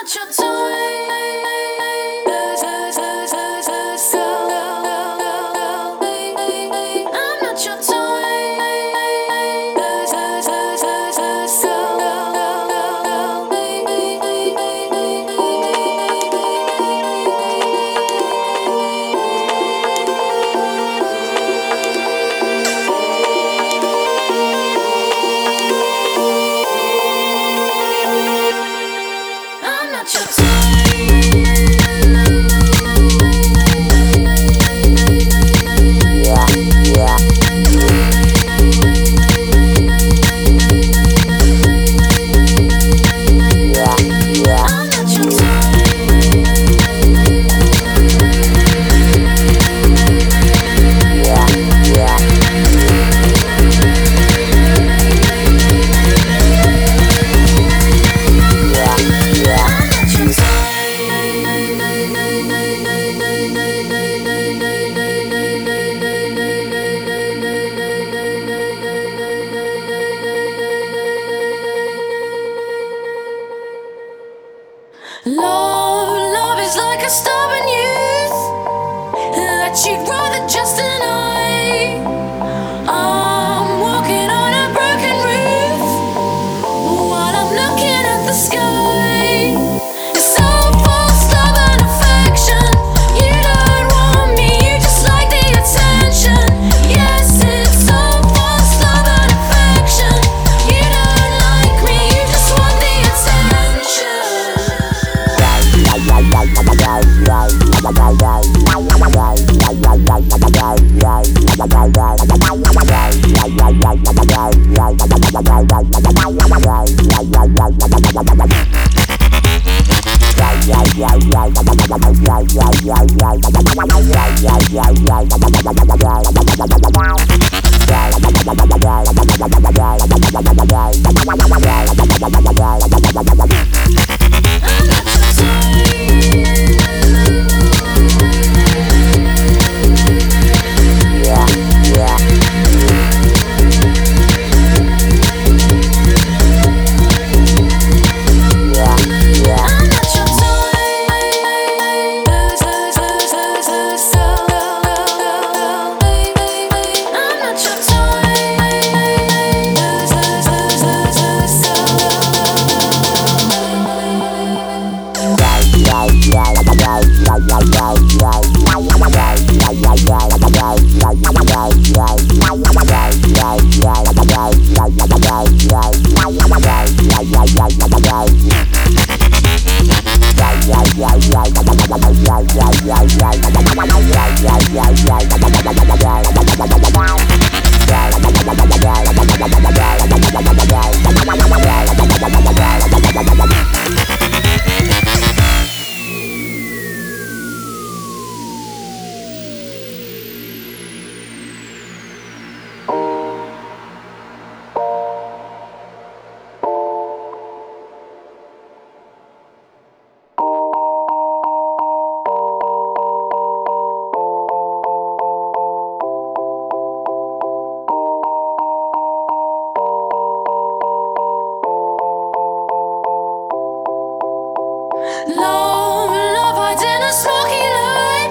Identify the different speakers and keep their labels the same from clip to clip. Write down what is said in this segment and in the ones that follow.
Speaker 1: not your toy. I'm not your toy. I'm not your Love is like a stubborn youth that you'd rather just deny. I'm walking on a broken roof while I'm looking at the sky. It's so full of stubborn affection. You don't want me, you just like the attention. Yes, it's so full of stubborn affection. You don't like me, you just want the attention. Love hides in a smoky light.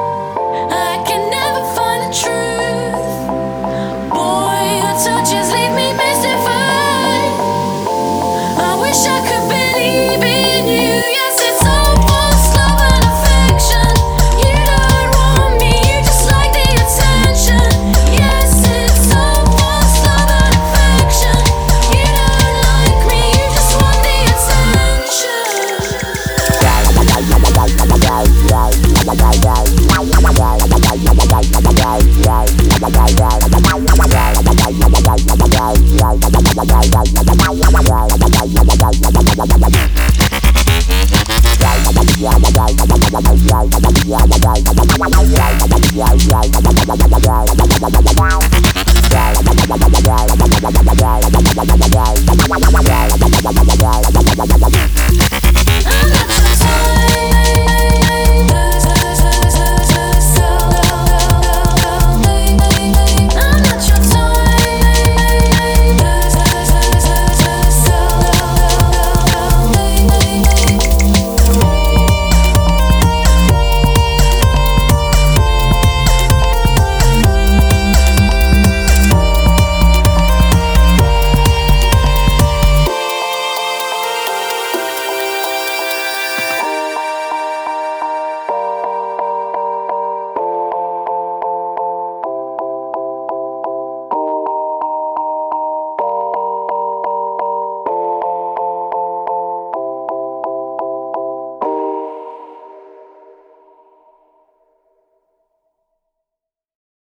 Speaker 1: I can never find the truth. Boy, your touches leave me mystified. I wish I could believe in you. Yes, it's all for stubborn affection. You don't want me, you just like the attention. Yes, it's all for stubborn affection. You don't like me, you just want the attention.